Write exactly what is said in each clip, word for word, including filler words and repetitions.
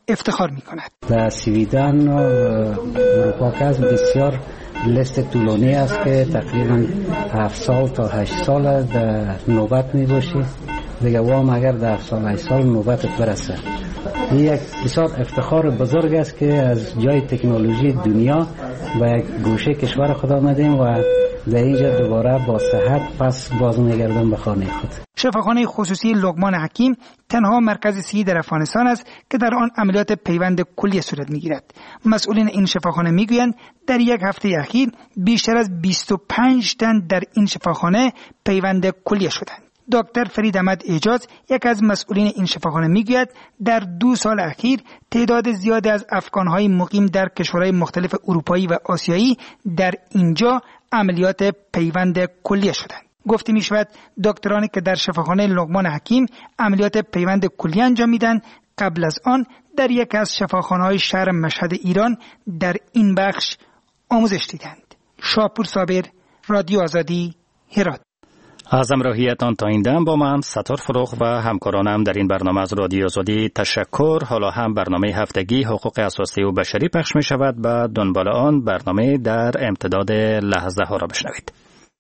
افتخار می‌کند. در سویدن اروپا که بسیار لیست طولانی است که تقریبا هفت سال تا هشت سال در نوبت میباشی دیگه وام اگر در هفت سال هشت سال نوبت برسه. این یک بسیار افتخار بزرگ است که از جای تکنولوژی دنیا به یک گوشه کشور خود آمدیم و در اینجا دوباره با صحت پس باز میگردم به خانه خود. شفاخانه خصوصی لقمان حکیم تنها مرکز صحی در افغانستان است که در آن عملیات پیوند کلیه صورت میگیرد. مسئولین این شفاخانه میگویند در یک هفته اخیر بیشتر از بیست و پنج تن در این شفاخانه پیوند کلیه شدند. دکتر فرید احمد اعجاز یک از مسئولین این شفاخانه میگوید در دو سال اخیر تعداد زیادی از افغانهای مقیم در کشورهای مختلف اروپایی و آسیایی در اینجا عملیات پیوند کلیه شدند. گفته می شود دکترانی که در شفاخانه لقمان حکیم عملیات پیوند کلیه انجام میدن قبل از آن در یک از شفاخانه‌های شهر مشهد ایران در این بخش آموزش دیدند. شاپور صابر، رادیو آزادی، هرات. از همراهیتان تا این دم با من ستار فروغ و همکارانم در این برنامه از رادیو آزادی تشکر. حالا هم برنامه هفتگی حقوق اساسی و بشری پخش می شود و دنبال آن برنامه در امتداد لحظه ها را بشنوید.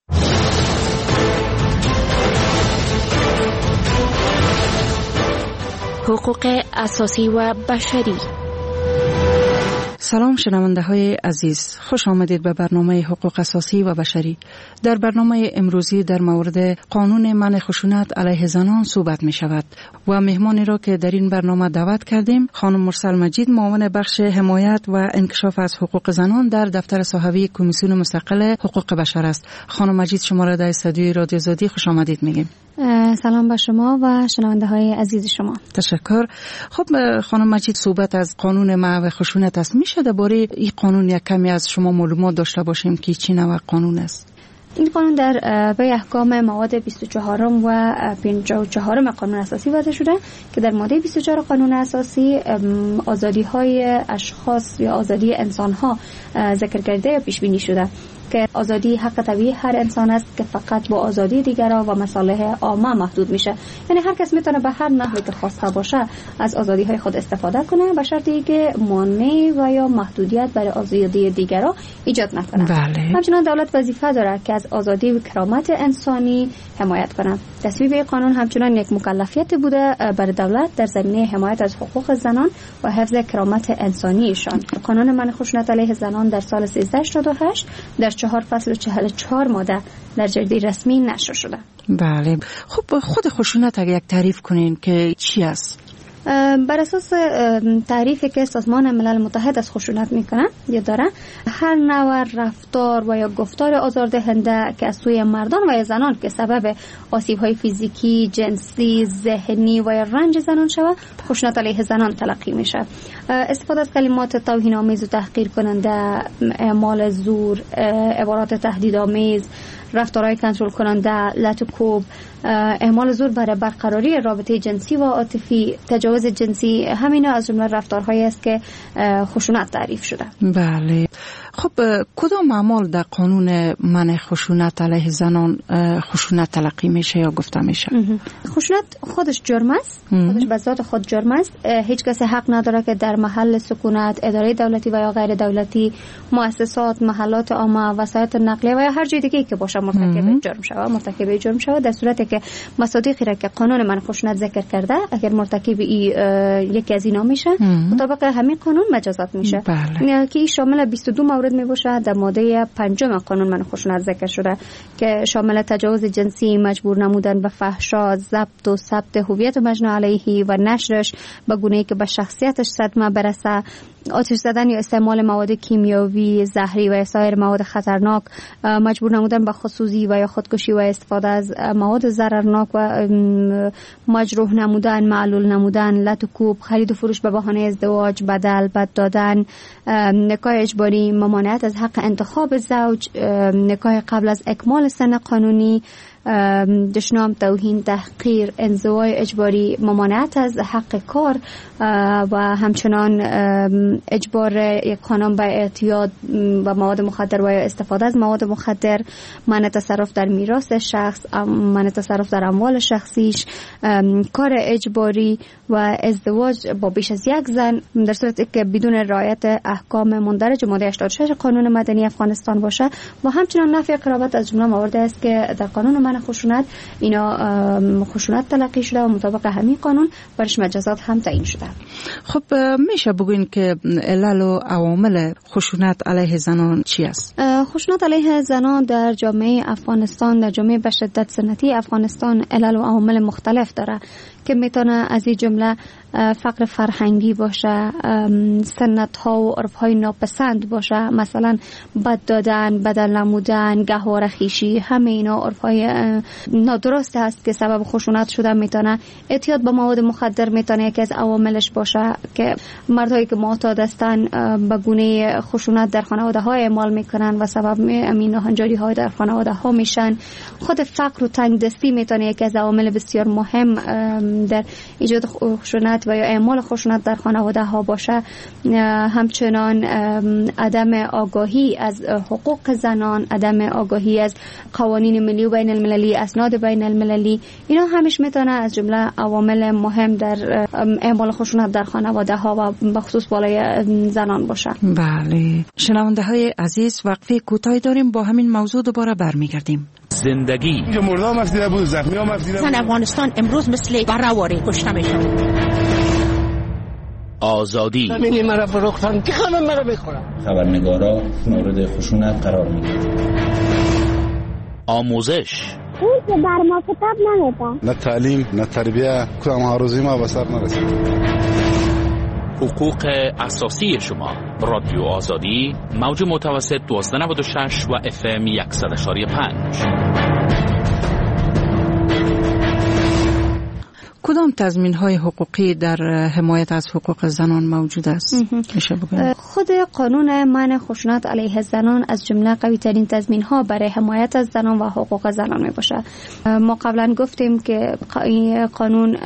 حقوق اساسی و بشری. سلام شنونده های عزیز، خوش آمدید به برنامه حقوق اساسی و بشری. در برنامه امروزی در مورد قانون منع خشونت علیه زنان صحبت می شود و مهمانی را که در این برنامه دعوت کردیم خانم مرسل مجید، معاون بخش حمایت و انکشاف از حقوق زنان در دفتر صحوی کمیسیون مستقل حقوق بشر است. خانم مجید، شما را در استودیوی رادیو آزادی خوش آمدید میگیم. سلام به شما و شنونده های عزیز شما. تشکر. خب خانم مجید، صحبت از قانون منع خشونت است. میشه درباره این قانون یک کمی از شما معلومات داشته باشیم که چی نوع قانون است؟ این قانون در به احکام مواد بیست و چهار و پنجاه و چهار قانون اساسی وضع شده که در ماده بیست و چهار قانون اساسی آزادی های اشخاص یا آزادی انسان ها ذکر کرده یا پیش بینی شده که آزادی حق طبیعی هر انسان است که فقط با آزادی دیگران و مصالح عامه محدود میشه. یعنی هر کس میتونه به هر نحوی که خواسته باشه از آزادی های خود استفاده کنه به شرطی که مانع و یا محدودیت برای آزادی دیگران ایجاد نکنه. بله. همچنین دولت وظیفه داره که از آزادی و کرامت انسانی حمایت کنه. تصویب قانون همچنین یک مکلفیت بوده برای دولت در زمینه حمایت از حقوق زنان و حفظ کرامت انسانیشان. قانون منع خشونت علیه زنان در سال سیزده هشتاد و هشت در چهار فصل و چهل و چهار ماده در جریده رسمی نشر شده. بله. خب خود خشونت اگر یک تعریف کنین که چی است؟ بر اساس تعریفی که سازمان ملل متحد از خشونت میکنه یا داره، هر نوع رفتار و یا گفتار آزاردهنده که از سوی مردان و یا زنان که سبب آسیب‌های فیزیکی، جنسی، ذهنی و یا رنج زنان شود خشونت علیه زنان تلقی میشه. استفاده از کلمات توهین‌آمیز و تحقیر کننده، اعمال زور، عبارات تهدیدآمیز، رفتارهای کنترل کننده، لط و کوب، اعمال زور برای برقراری رابطه جنسی و عاطفی، تجاوز جنسی، همینا از جمله رفتارهایی است که خشونت تعریف شده. بله. خب کدام اعمال در قانون منع خشونت علیه زنان خشونت تلقی میشه یا گفته میشه؟ خشونت خودش جرم است، خودش به ذات خود جرم است. هیچ کسی حق نداره که در محل سکونت، اداره دولتی و یا غیر دولتی، مؤسسات، محلات عامه، وسایط نقلیه و یا هر جای دیگه که باشه مرتکب جرم شود، مرتکب جرم شود، در صورتی که مصادیقی را که قانون منع خشونت ذکر کرده اگر مرتکب یکی از اینا میشه مطابق همین قانون مجازات میشه. بله. که شامل بیست و دو مورد می باشه. در ماده پنجم قانون منع خشونت ذکر شده که شامل تجاوز جنسی، مجبور نمودن به فحشا، ضبط و ثبت هویت مجنی علیه و نشرش به گونه‌ای که به شخصیتش صدمه برسه، آتش زدن یا استعمال مواد کیمیاوی، زهری و سایر مواد خطرناک، مجبور نمودن به خودسوزی و یا خودکشی و استفاده از مواد ضررناک و مجروح نمودن، معلول نمودن، لط و کوب، خرید و فروش به بهانه ازدواج، بدل، بد دادن، نکاح اجباری، ممانعت از حق انتخاب زوج، نکاح قبل از اکمال سن قانونی، دشنام، توهین، تحقیر، انزوای اجباری، ممانعت از حق کار و همچنان اجبار یک خانم به اعتیاد و مواد مخدر و یا استفاده از مواد مخدر، منع تصرف در میراث شخص، منع تصرف در اموال شخصیش، کار اجباری و ازدواج با بیش از یک زن در صورتی که بدون رعایت احکام مندرج ماده هشتاد و شش قانون مدنی افغانستان باشه و همچنان نفی قرابت از جمله موارد است که در قانون منع خشونت اینا خشونت تلقی شده و مطابق همین قانون برش مجازات هم تعیین شده. خب میشه بگوین که علل و عوامل خشونت علیه زنان چی است؟ خشونت علیه زنان در جامعه افغانستان، در جامعه به شدت سنتی افغانستان علل و عوامل مختلف داره که میتونه از این جمله فقر فرهنگی باشه، سنت ها و عرف های ناپسند باشه، مثلا بد دادن، بدل نمودن، گهواره خویشی، همه اینا عرف های نادرست هست که سبب خشونت شده. میتونه اعتیاد به مواد مخدر میتونه یکی از عواملش باشه که مردهایی که معتاد هستن به گونه خشونت در خانواده ها اعمال میکنن و سبب امین ناهنجاری های در خانواده ها میشن. خود فقر و تنگ دستی میتونه یکی از عوامل بسیار مهم در ایجاد خشونت و یا اعمال خشونت در خانواده ها باشه. همچنان عدم آگاهی از حقوق زنان، عدم آگاهی از قوانین ملی و بین المللی، اسناد بین المللی، اینا همیش میتونه از جمله عوامل مهم در اعمال خشونت در خانواده ها و بخصوص بالای زنان باشه. بله، شنونده های عزیز، وقفه کوتاهی داریم، با همین موضوع دوباره برمیگردیم. زندگی اینجا مردم افزیده بود، زخمی هم افزیده بود. افغانستان امروز مثل برآوری کشته میشه. آزادی همینی مرا فروختن که خانم مرا بخورم. خبرنگارا مورد خشونت قرار میگیرن. آموزش اون که بر ما کتاب نمیدن، نه تعلیم نه تربیه، کدام هاروزی ما به سر نرسید. حقوق اساسی شما. رادیو آزادی، موج متوسط دوازده نود و شش و اف ام صد و یک و پنج. کدام تضمین‌های حقوقی در حمایت از حقوق زنان موجود است؟ میشه بگم خود قانون منع خشونت علیه زنان از جمله قوی ترین تضمین‌ها برای حمایت از زنان و حقوق زنان می باشه. ما قبلا گفتیم که قانون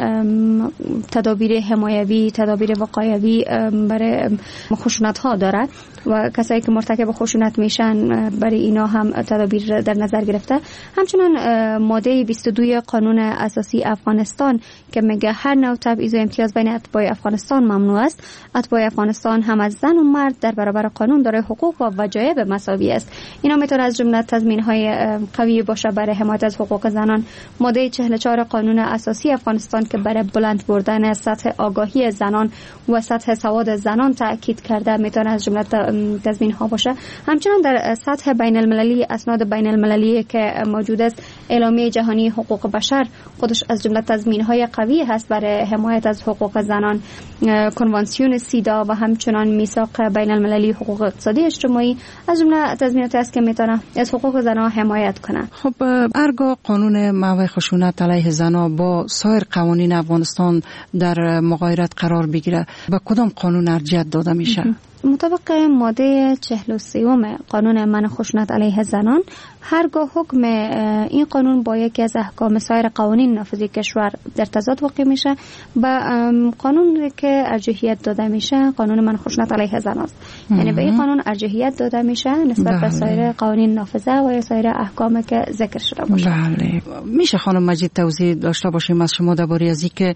تدابیر حمایوی، تدابیر وقایوی برای خشونت ها داره و کسایی که مرتکب خشونت میشن برای اینا هم تدابیر در نظر گرفته. همچنین ماده بیست و دو قانون اساسی افغانستان که میگه هر نوع تبعیض و امتیاز بین اتباع افغانستان ممنوع است. اتباع افغانستان هم از زن و مرد در برابر قانون دارای حقوق و وجایب مساوی است. اینا میتونه از جمله تضمین‌های قوی باشه برای حمایت از حقوق زنان. ماده چهل و چهار قانون اساسی افغانستان که برای بلند بردن سطح آگاهی زنان و سطح سواد زنان تاکید کرده میتونه از جمله تضمین‌ها باشه. همچنین در سطح بین المللی اسناد بین المللی که موجود است، اعلامیه جهانی حقوق بشر خودش از جمله تضمین‌های قوی هست برای حمایت از حقوق زنان. کنوانسیون سیدا و همچنان میثاق بین المللی حقوق اقتصادی اجتماعی از جمله تضمیناتی است که میتونه از حقوق زنان حمایت کنه. خب ارگاه قانون منع خشونت علیه زنان با سایر قوانین افغانستان در مغایرت قرار بگیره، با کدام قانون ارجحیت داده میشه؟ مطابق ماده چهل و سه قانون منع خشونت علیه زنان، هرگاه حکم این قانون با یکی از احکام سایر قوانین نافذی کشور در تضاد واقع میشه، با قانون که ارجحیت داده میشه قانون منع خشونت علیه زنان است. یعنی به این قانون ارجحیت داده میشه نسبت بله. به سایر قوانین نافذه و سایر احکامی که ذکر شده باشه. بله. میشه خانم مجید توضیح داشته باشیم از شما درباره از اینکه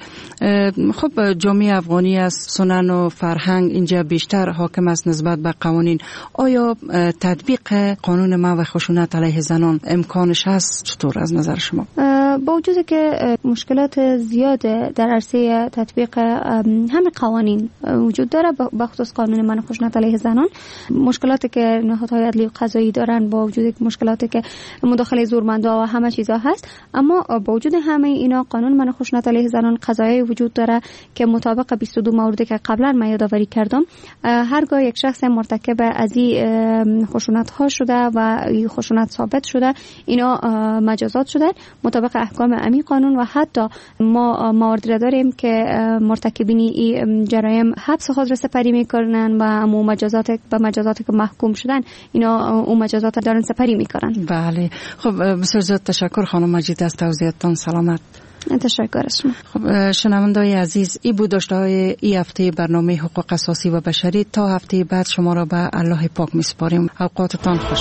خب جامعه افغانی از سنن و فرهنگ اینجا بیشتر حاکم است نسبت به قوانین، آیا تطبیق قانون منع خشونت علیه زنان امکانش هست؟ چطور از نظر شما؟ با وجودی که مشکلات زیاد در عرصه تطبیق همه قوانین وجود داره، بخصوص قانون منع خشونت علیه زنان، مشکلاتی که نهادهای عدلی و قضایی دارن، با وجودی که مشکلاتی که مداخله زورمندا و همه چیزا هست، اما با وجود همه اینا قانون منع خشونت علیه زنان قضایی وجود داره که مطابق بیست و دو موردی که قبلا من یادآوری کردم، هرگاه یک شخص مرتکب از این خشونت ها شده و خشونت ثابت شده، اینا مجازات شده مطابق احکام امی قانون و حتی ما موارد را داریم که مرتکبین این جرایم حبس خود را سپری میکنن و امو مجازات به مجازاتی که محکوم شدن اینا اون مجازات دارن سپری میکنن. بله خب بسیار زیاد تشکر خانم مجید از توضیحاتتان. سلامت. تشکر از شما. خب شنونده‌های عزیز این بود داشته‌های این هفته برنامه حقوق اساسی و بشری. تا هفته بعد شما را به الله پاک میسپاریم. اوقاتتان خوش.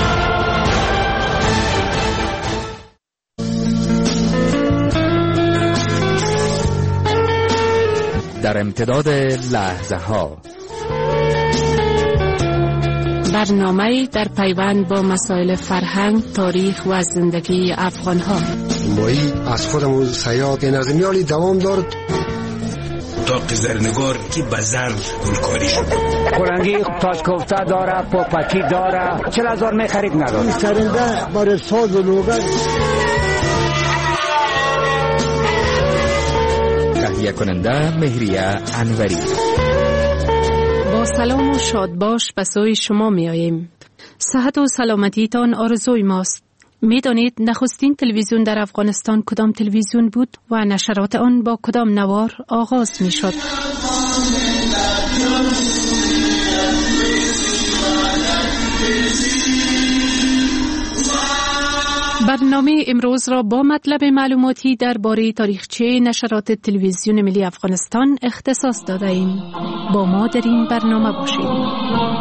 در امتداد لحظه ها برنامه در پیوند با مسائل فرهنگ، تاریخ و زندگی افغان ها. مایی از خودمون سیاد نظمیالی دوام دارد تا قزرنگار که بزن گلکاری شد. کلنگی تاج کوفته داره، پاپکی داره، چل هزار می خرید نداره. سرنده برای ساز و لوگن. تهیه کننده مهریه انوری. با سلام و شادباش به سوی شما می آییم. صحت و سلامتیتان آرزوی ماست. می دانید نخستین تلویزیون در افغانستان کدام تلویزیون بود و نشرات آن با کدام نوار آغاز می شد؟ برنامه امروز را با مطلب معلوماتی درباره تاریخچه نشرات تلویزیون ملی افغانستان اختصاص داده ایم. با ما در این برنامه باشید.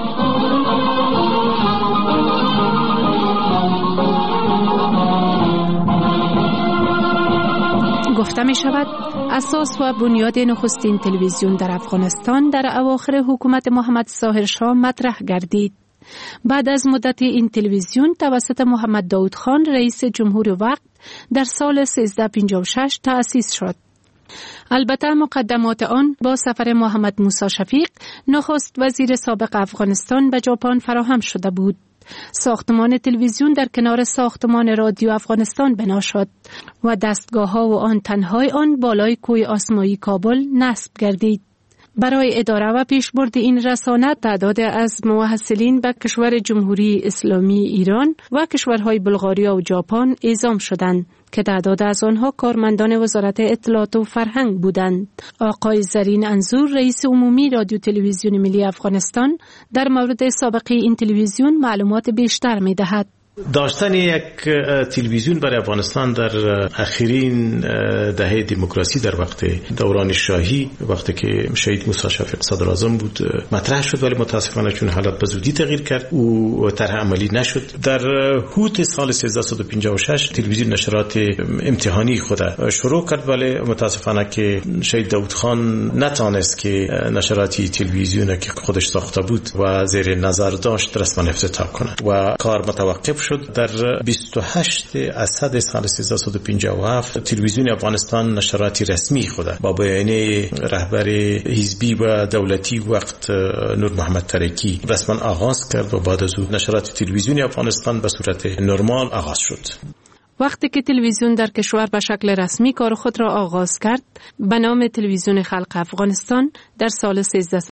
گفته می شود اساس و بنیاد نخستین تلویزیون در افغانستان در اواخر حکومت محمد ظاهر شاه مطرح گردید. بعد از مدت این تلویزیون توسط محمد داود خان رئیس جمهور وقت در سال سیزده پنجاه و شش تأسیس شد. البته مقدمات آن با سفر محمد موسی شفیق نخست وزیر سابق افغانستان به ژاپن فراهم شده بود. ساختمان تلویزیون در کنار ساختمان رادیو افغانستان بنا شد و دستگاه ها و آنتن‌های آن بالای کوه آسمایی کابل نصب گردید. برای اداره و پیشبرد این رسانه تعداد از موحصلین به کشور جمهوری اسلامی ایران و کشورهای بلغاریا و ژاپن اعزام شدند که تعداد از آنها کارمندان وزارت اطلاعات و فرهنگ بودند. آقای زرین انظور رئیس عمومی رادیو تلویزیون ملی افغانستان در مورد سابقه این تلویزیون معلومات بیشتر می دهد. داشتن یک تلویزیون برای افغانستان در اخیرین دهه دموکراسی در وقت دوران شاهی، وقتی که شهید موسی شفیق صدر اعظم بود، مطرح شد، ولی متاسفانه چون حالات به زودی تغییر کرد او طرح عملی نشد. در حوت سال سیزده پنجاه و شش تلویزیون نشرات امتحانی خود شروع کرد، ولی متاسفانه که شهید داود خان نتانست که نشراتی تلویزیون که خودش ساخته بود و زیر نظر داشت رسما افتتاح کنه و کار متوقف شد. در بیست و هشت اسد سال سیزده پنجاه و هفت تلویزیون افغانستان نشراتی رسمی خود با بیانیه رهبر حزبی و دولتی وقت نور محمد ترکی رسما آغاز کرد و بعد از او نشرات تلویزیونی افغانستان به صورت نرمال آغاز شد. وقتی که تلویزیون در کشور به شکل رسمی کار خود را آغاز کرد به نام تلویزیون خلق افغانستان در سال سیزده